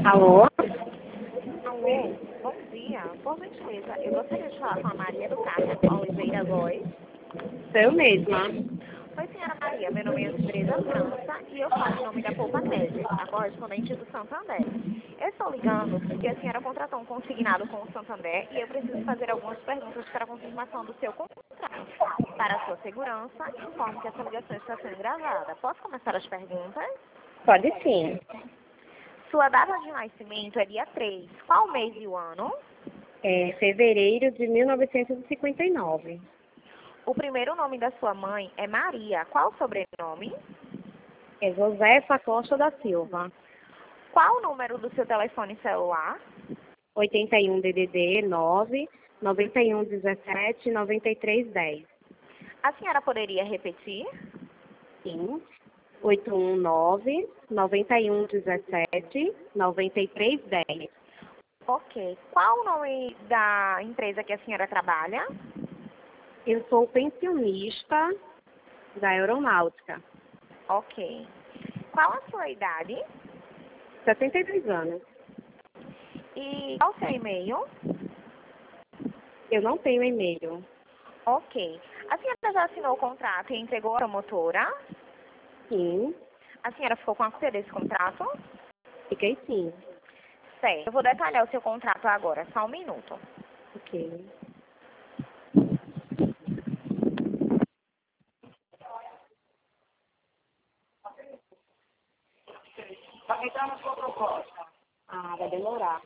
Alô? Alô, bom dia. Por gentileza, eu gostaria de falar com a Maria do Carmo Oliveira Góes. Sou eu mesma. Oi, senhora Maria, meu nome é Andresa França e eu falo em nome da Poupa Cash, a correspondente do Santander. Eu estou ligando porque a senhora contratou um consignado com o Santander e eu preciso fazer algumas perguntas para a confirmação do seu contrato. Para a sua segurança, informo que essa ligação está sendo gravada. Posso começar as perguntas? Pode sim. Sua data de nascimento é dia 3. Qual o mês e o ano? É fevereiro de 1959. O primeiro nome da sua mãe é Maria. Qual o sobrenome? É Josefa Costa da Silva. Qual o número do seu telefone celular? 81 DDD 9 91 17 93 10. A senhora poderia repetir? Sim. 819 91 17 93 10. Ok. Qual o nome da empresa que a senhora trabalha? Eu sou pensionista da aeronáutica. Ok. Qual a sua idade? 72 anos. E qual o seu e-mail? Eu não tenho e-mail. Ok. A senhora já assinou o contrato e entregou a promotora? Sim. A senhora ficou com a cópia desse contrato? Fiquei sim. Certo. Eu vou detalhar o seu contrato agora. Só um minuto. Ok. Ah, vai demorar.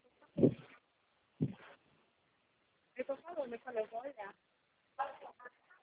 Eu tô falando, eu falei, eu vou olhar.